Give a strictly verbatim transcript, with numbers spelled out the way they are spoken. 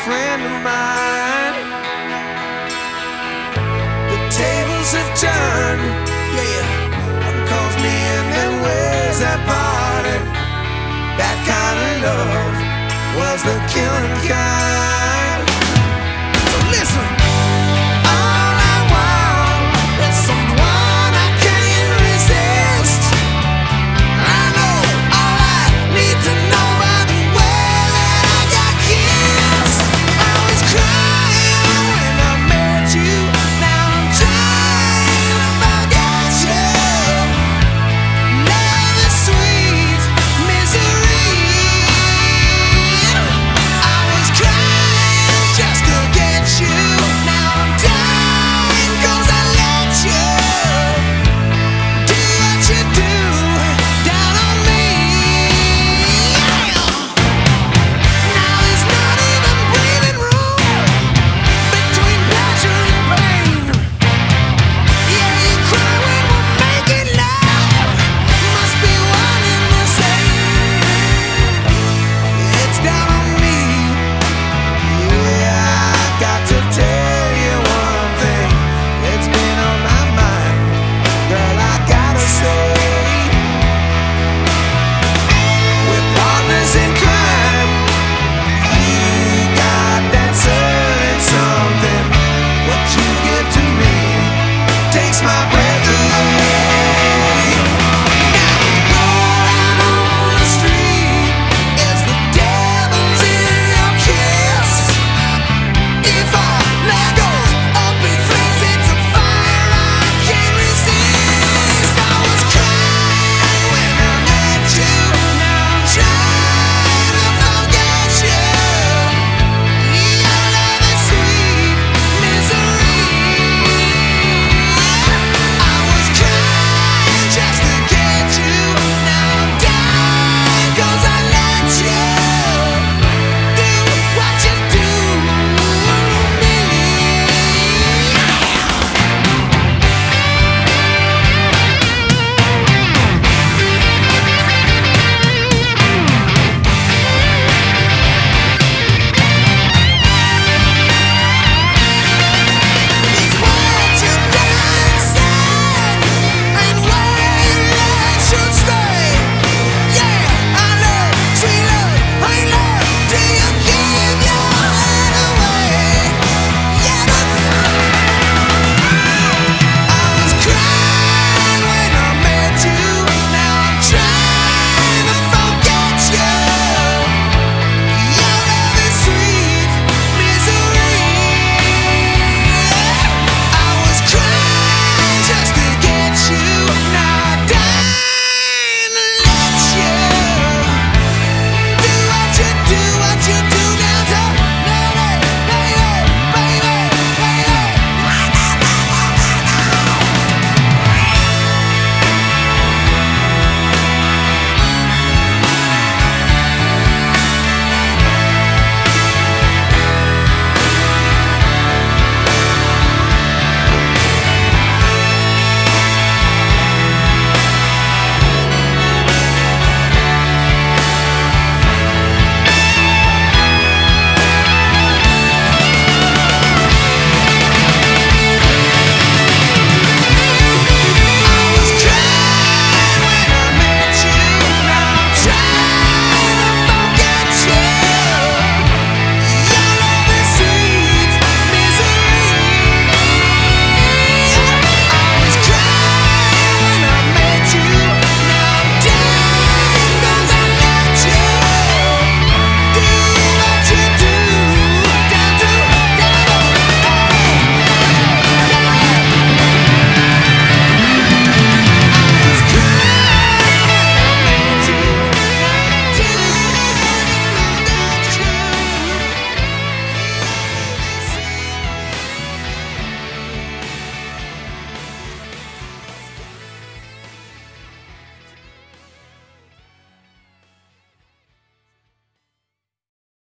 friend of mine. The tables have turned, yeah. One calls me and then where's that party? That kind of love was the killing kind. So listen, all I want is someone I can't resist. I know all I need to know by the way that I got kissed. I was crying when I met you. Now I'm trying to forget you. Love is sweet misery. I was crying just to get you. Now I'm dying 'cause I let you do what you do down on me. Now there's not even breathing room between pleasure and pain. Yeah, you cry when we're making love. Must be one and the same. It's down on me. Yeah, I got to tell you one thing. It's been on my mind, girl. I gotta say, we're partners in crime. You got that certain something. What you give to me takes my breath